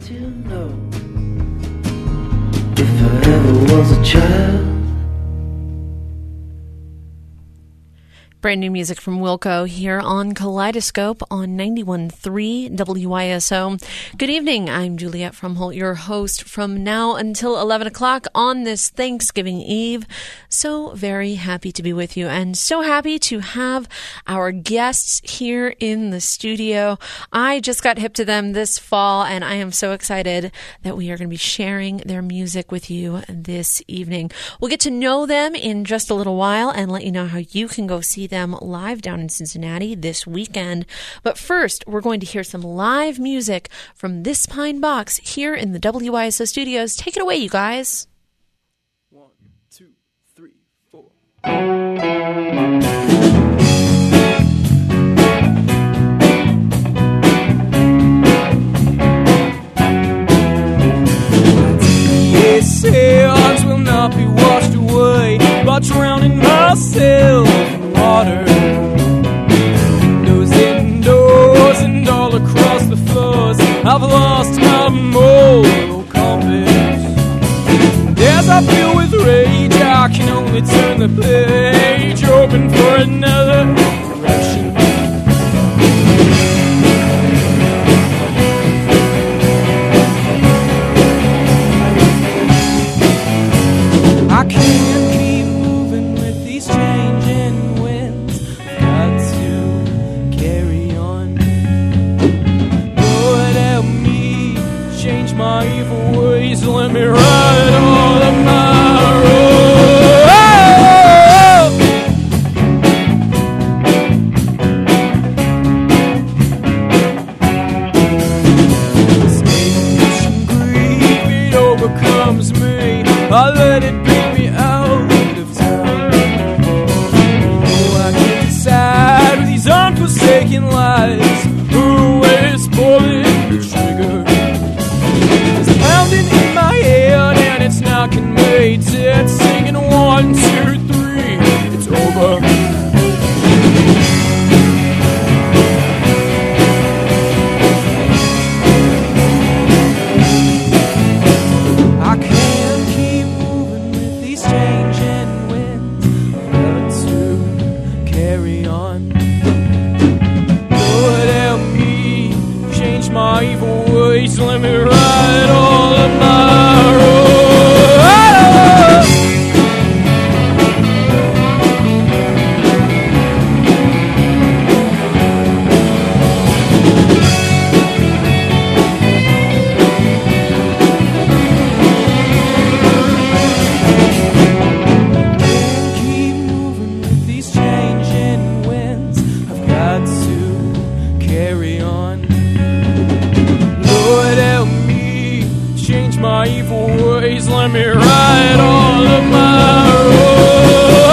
to know if I ever was a child. Brand new music from Wilco here on Kaleidoscope on 91.3 WISO. Good evening. I'm Juliet Fromholt, your host from now until 11 o'clock on this Thanksgiving Eve. So very happy to be with you and so happy to have our guests here in the studio. I just got hip to them this fall and I am so excited that we are going to be sharing their music with you this evening. We'll get to know them in just a little while and let you know how you can go see them live down in Cincinnati this weekend. But first, we're going to hear some live music from This Pine Box here in the WISO studios. Take it away, you guys. 1, 2, 3, 4. Sails will not be washed away by drowning myself in water. Windows and all across the floors, I've lost my moral compass. And as I feel with rage, I can only turn the page, open for another direction. I can't keep moving with these changing winds. Got to carry on. Lord help me change my evil ways. Let me ride all of my road. Stage and grief, it overcomes me. I let it be. Unforsaken lies, who is pulling the trigger? It's pounding in my head and it's knocking me dead. Singing 1, 2, 3, it's over. I can't keep moving with these changing winds. I've got to carry on. My evil ways, let me ride all of my road. Can't keep moving with these changing winds. I've got to carry on. Lord help me change my evil ways. Let me ride all of my road.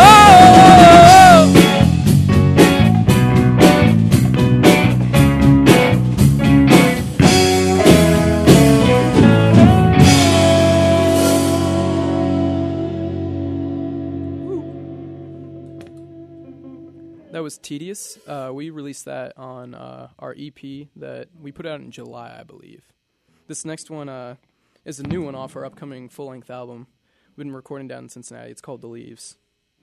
That was Tedious. We released that on our EP that we put out in July, I believe. This next one is a new one off our upcoming full-length album. We've been recording down in Cincinnati. It's called The Leaves.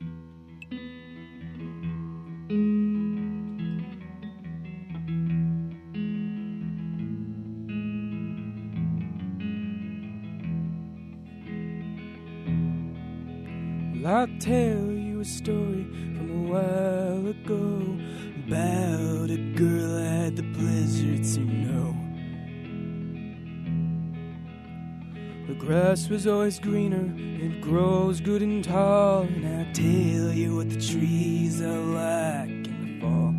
Well, I'll tell you a story from a while ago about a girl I had the pleasure to know. The grass was always greener, it grows good and tall, and I'll tell you what the trees are like in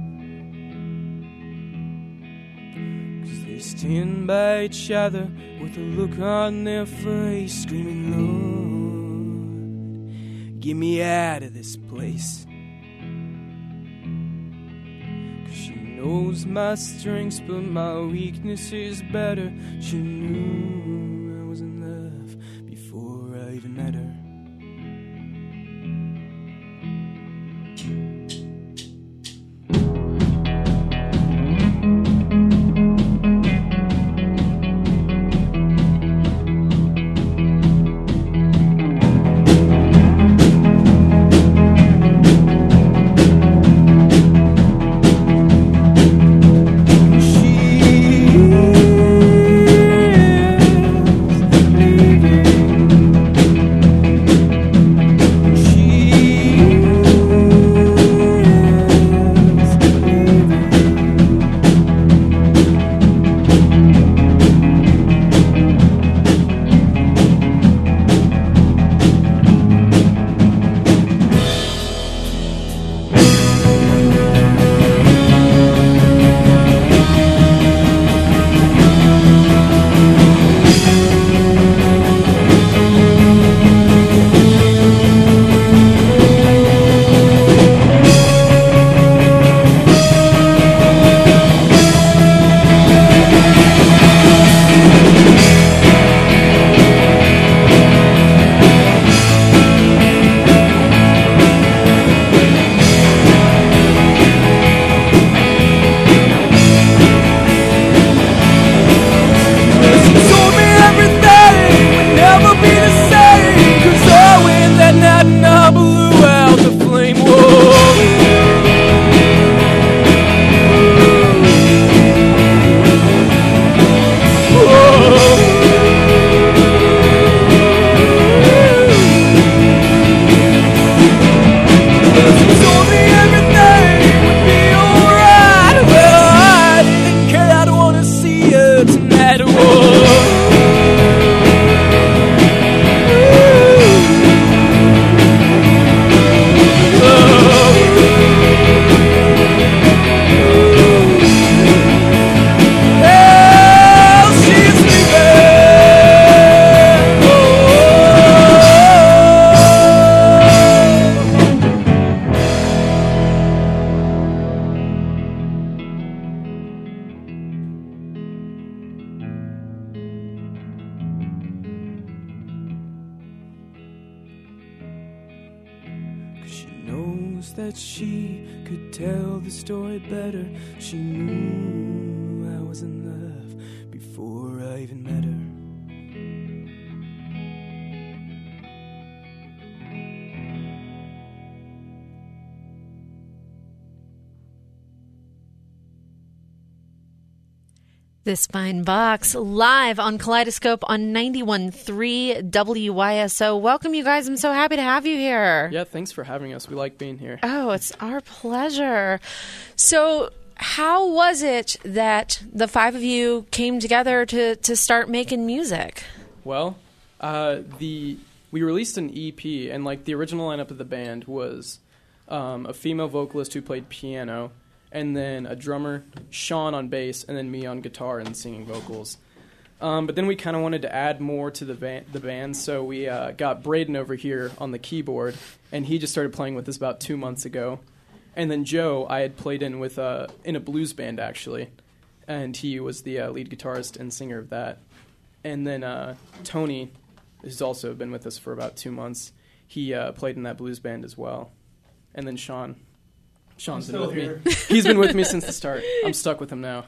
the fall. 'Cause they stand by each other with a look on their face, screaming, Lord, get me out of this place. 'Cause she knows my strengths, but my weakness is better. She knew I was in love before I even met her. that she could tell the story better. She knew I was in love before I even met her. This fine box live on Kaleidoscope on 91.3 WYSO. Welcome, you guys. I'm so happy to have you here. Yeah, thanks for having us. We like being here. Oh, it's our pleasure. So how was it that the five of you came together to start making music? Well, we released an EP, and like the original lineup of the band was a female vocalist who played piano, and then a drummer, Sean on bass, and then me on guitar and singing vocals. But then we kind of wanted to add more to the band, so we got Braden over here on the keyboard, and he just started playing with us about 2 months ago. And then Joe, I had played in with in a blues band, actually, and he was the lead guitarist and singer of that. And then Tony, who's also been with us for about 2 months, he played in that blues band as well. And then Sean's been with me. He's been with me since the start. I'm stuck with him now.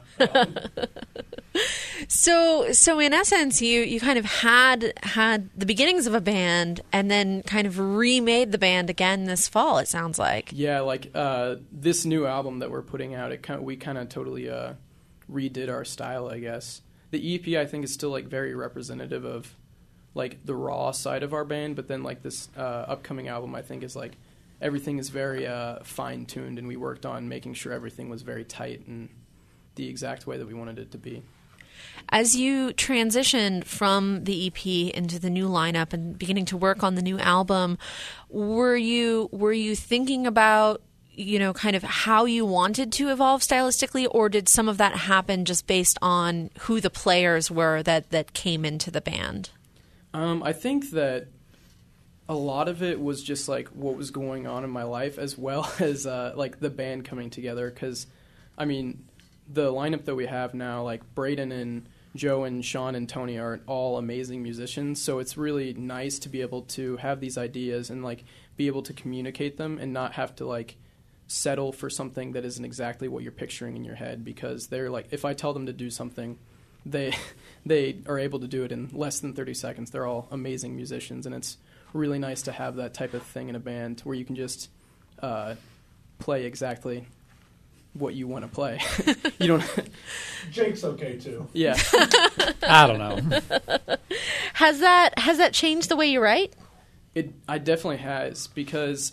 So in essence, you kind of had the beginnings of a band and then kind of remade the band again this fall, it sounds like. Yeah, like this new album that we're putting out, we kind of totally redid our style, I guess. The EP, I think, is still like very representative of like the raw side of our band, but then like this upcoming album, I think, is like everything is very fine-tuned, and we worked on making sure everything was very tight and the exact way that we wanted it to be. As you transitioned from the EP into the new lineup and beginning to work on the new album, were you thinking about, kind of how you wanted to evolve stylistically, or did some of that happen just based on who the players were that came into the band? I think that a lot of it was just like what was going on in my life, as well as like the band coming together. Because, I mean, the lineup that we have now, like Braden and Joe and Sean and Tony are all amazing musicians. So it's really nice to be able to have these ideas and like be able to communicate them and not have to like settle for something that isn't exactly what you're picturing in your head. Because they're like, if I tell them to do something, they are able to do it in less than 30 seconds. They're all amazing musicians, and it's really nice to have that type of thing in a band where you can just play exactly what you want to play. You don't. Jake's okay too. Yeah. I don't know. Has that changed the way you write? I definitely has, because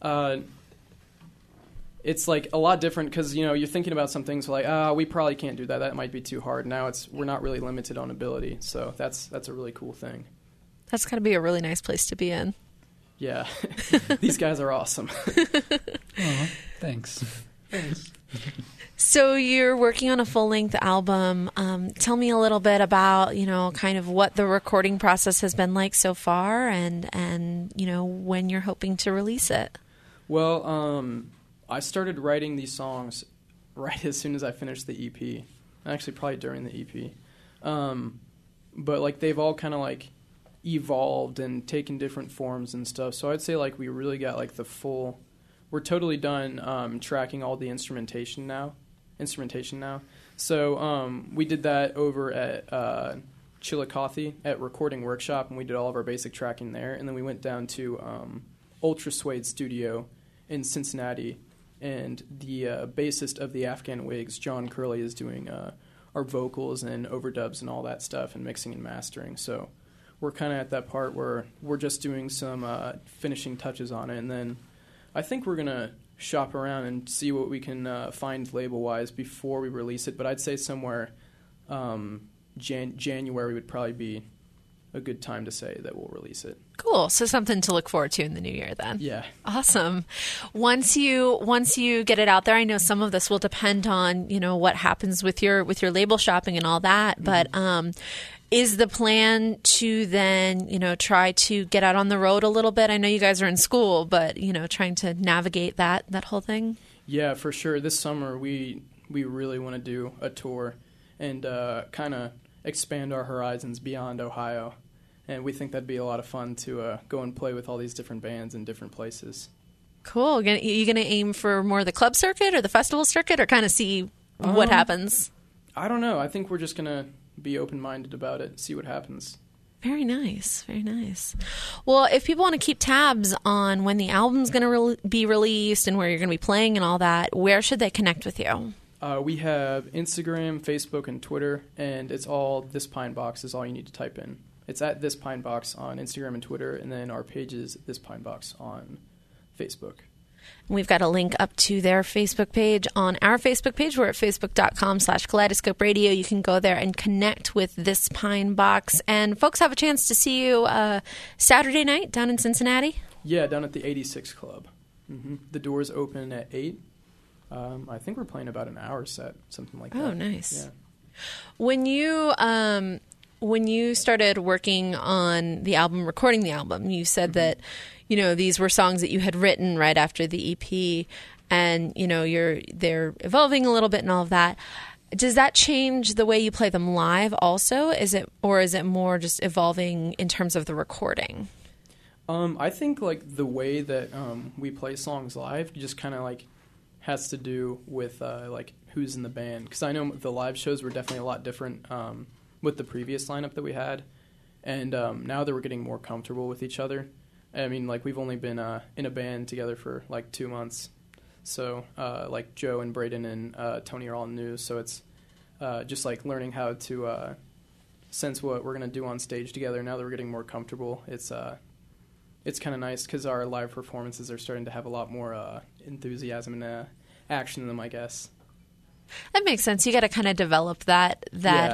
it's like a lot different, because you're thinking about some things like we probably can't do that. That might be too hard. Now we're not really limited on ability, so that's a really cool thing. That's got to be a really nice place to be in. Yeah. These guys are awesome. Oh, thanks. So you're working on a full-length album. Tell me a little bit about, kind of what the recording process has been like so far and when you're hoping to release it. Well, I started writing these songs right as soon as I finished the EP. Actually, probably during the EP. But, like, they've all kind of, like, evolved and taken different forms and stuff. So I'd say, like, we really got, like, the full... We're totally done tracking all the instrumentation now. So we did that over at Chillicothe at Recording Workshop, and we did all of our basic tracking there. And then we went down to Ultra Suede Studio in Cincinnati, and the bassist of the Afghan Wigs, John Curley, is doing our vocals and overdubs and all that stuff and mixing and mastering. So we're kind of at that part where we're just doing some finishing touches on it, and then I think we're going to shop around and see what we can find label-wise before we release it. But I'd say somewhere January would probably be a good time to say that we'll release it. Cool. So something to look forward to in the new year then. Yeah. Awesome. Once you get it out there, I know some of this will depend on, what happens with your label shopping and all that, but is the plan to then, try to get out on the road a little bit? I know you guys are in school, but, trying to navigate that whole thing? Yeah, for sure. This summer we really want to do a tour and kind of expand our horizons beyond Ohio. And we think that'd be a lot of fun to go and play with all these different bands in different places. Cool. You going to aim for more the club circuit or the festival circuit, or kind of see what happens? I don't know. I think we're just going to be open-minded about it, see what happens. Very nice. Very nice. Well, if people want to keep tabs on when the album's going to be released and where you're going to be playing and all that, where should they connect with you? We have Instagram, Facebook, and Twitter, and it's all This Pine Box is all you need to type in. It's at This Pine Box on Instagram and Twitter, and then our page is This Pine Box on Facebook. We've got a link up to their Facebook page on our Facebook page. We're at facebook.com/Kaleidoscope Radio. You can go there and connect with This Pine Box. And folks have a chance to see you Saturday night down in Cincinnati? Yeah, down at the 86 Club. The doors open at 8. I think we're playing about an hour set, something like that. Oh, nice. Yeah. When you started working on the album, recording the album, you said that, you know, these were songs that you had written right after the EP, and, you know, they're evolving a little bit and all of that. Does that change the way you play them live also? Is it more just evolving in terms of the recording? I think, like, the way that we play songs live just kind of, like, has to do with, like, who's in the band. Because I know the live shows were definitely a lot different with the previous lineup that we had. And now that we're getting more comfortable with each other, I mean, like, we've only been in a band together for, like, 2 months. So, like, Joe and Braden and Tony are all new. So it's just, like, learning how to sense what we're going to do on stage together. Now that we're getting more comfortable, it's kind of nice because our live performances are starting to have a lot more enthusiasm and action in them, I guess. That makes sense. You got to kind of develop that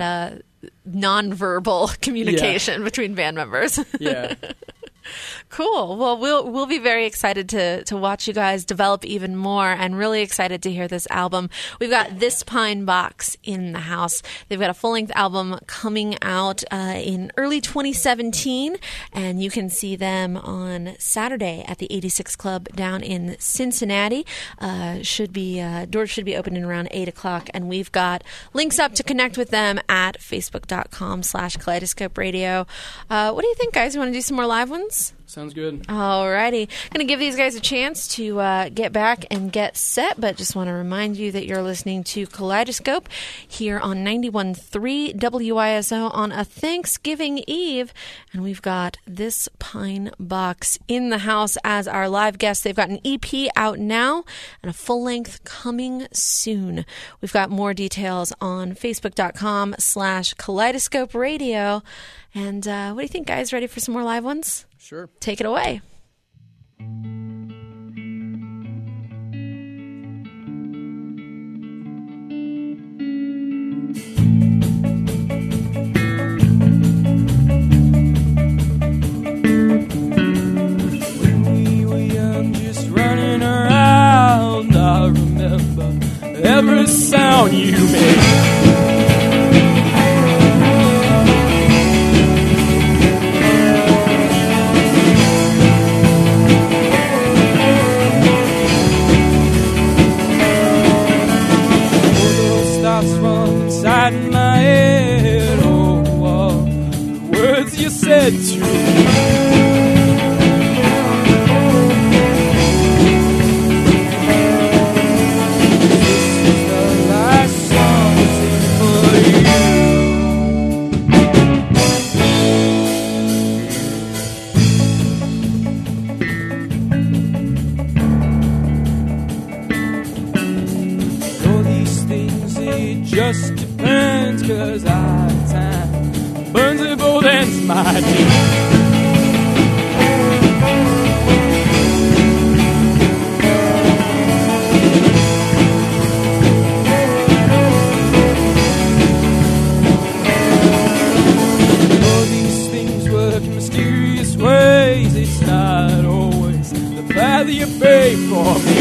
nonverbal communication between band members. Yeah. Cool. Well, we'll be very excited to watch you guys develop even more, and really excited to hear this album. We've got This Pine Box in the house. They've got a full-length album coming out in early 2017, and you can see them on Saturday at the 86 Club down in Cincinnati. Doors should be opening around 8 o'clock, and we've got links up to connect with them at facebook.com/Kaleidoscope Radio. What do you think, guys? You want to do some more live ones? Sounds good. Alrighty. Going to give these guys a chance to get back and get set, but just want to remind you that you're listening to Kaleidoscope here on 91.3 WISO on a Thanksgiving Eve, and we've got This Pine Box in the house as our live guest. They've got an EP out now and a full-length coming soon. We've got more details on facebook.com/Kaleidoscope Radio. And what do you think, guys? Ready for some more live ones? Sure. Take it away. When we were young, just running around, I remember every sound you made. Inside my head, oh, the words you said to me. This is the last song for you. All these things, they just depends, 'cause our time burns at both ends, my dear. All these things work in mysterious ways. It's not always the path you pay for me.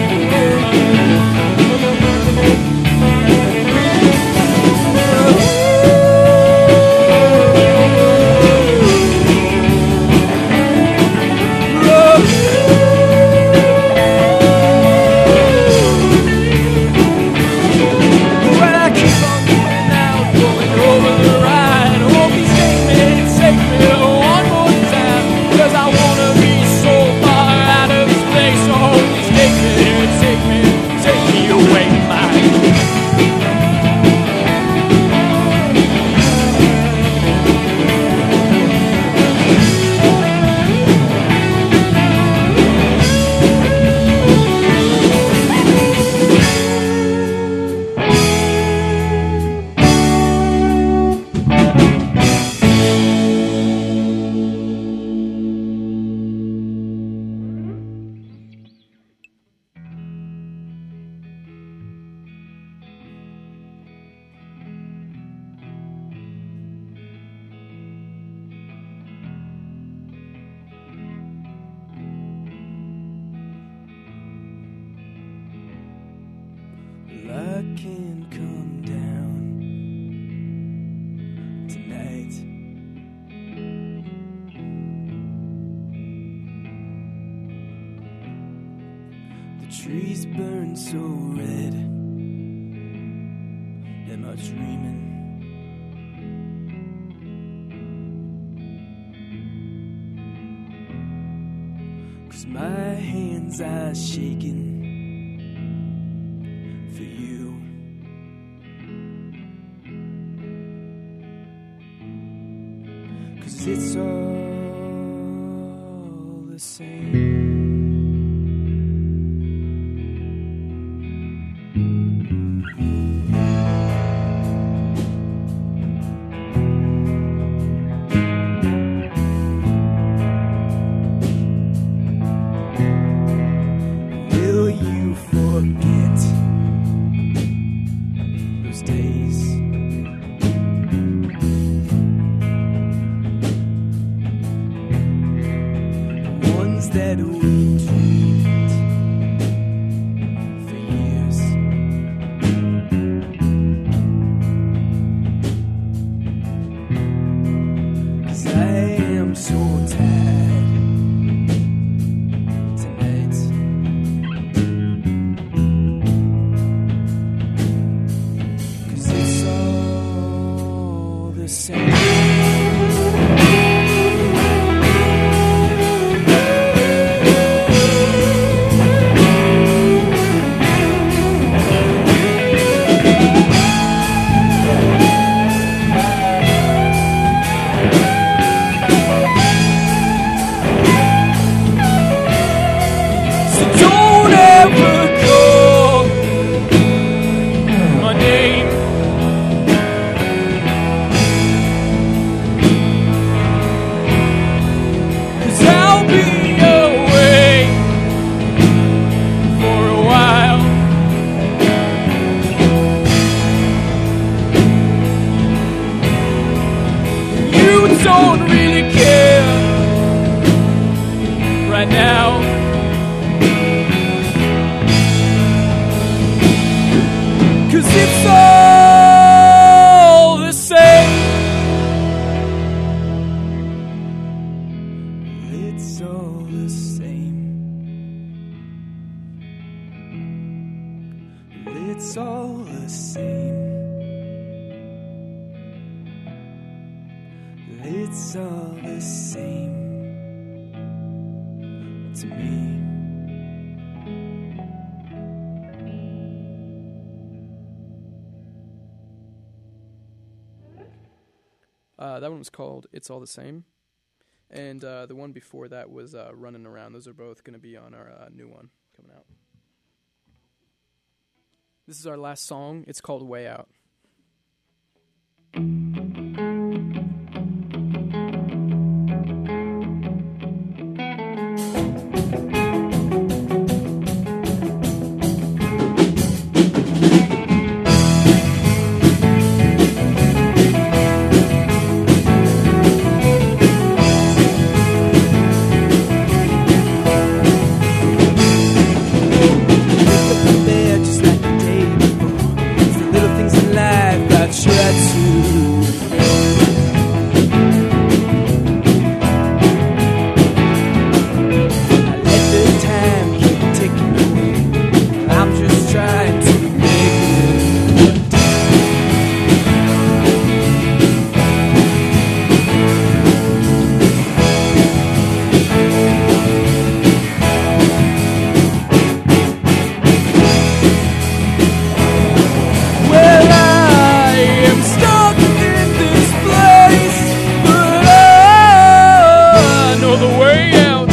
Oh, can come down tonight. The trees burn so red. Am I dreaming? 'Cause my hands are shaking for you. Cause it's all the same. Will you forget those days? The ones that we dreamed for years. 'Cause I am so tired tonight. 'Cause it's all the same. So don't ever call my name. 'Cause I'll be away for a while. You don't really care right now. 'Cause it's all the same. It's all the same. It's all the same. It's all the same to me. That one was called It's All the Same. And the one before that was Running Around. Those are both going to be on our new one coming out. This is our last song. It's called Way Out. There just like the day before. It's the little things in life I try to. I let the time keep ticking away. I'm just trying to make it. Well, I am stuck in this place, but I know the way out.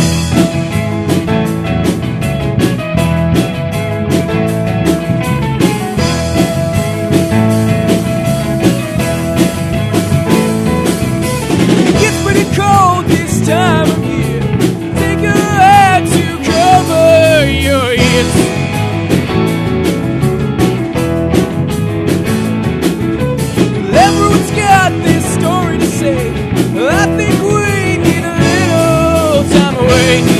It gets pretty cold this time of year. Take a hat to cover your ears. Everyone's got this story to say. I think we need a little time away.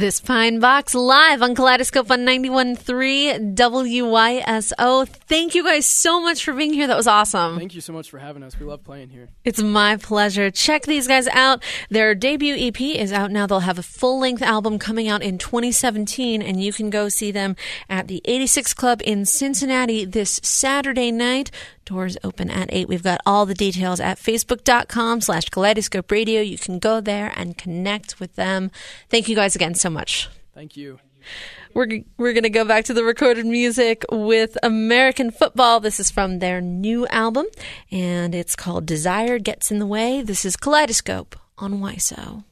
This Pine Box live on Kaleidoscope on 91.3 WYSO. Thank you guys so much for being here. That was awesome. Thank you so much for having us. We love playing here. It's my pleasure. Check these guys out. Their debut EP is out now. They'll have a full-length album coming out in 2017, and you can go see them at the 86 Club in Cincinnati this Saturday night. Doors open at 8. We've got all the details at facebook.com/Kaleidoscope Radio. You can go there and connect with them. Thank you guys again so much. Thank you. We're going to go back to the recorded music with American Football. This is from their new album, and it's called Desire Gets in the Way. This is Kaleidoscope on YSO.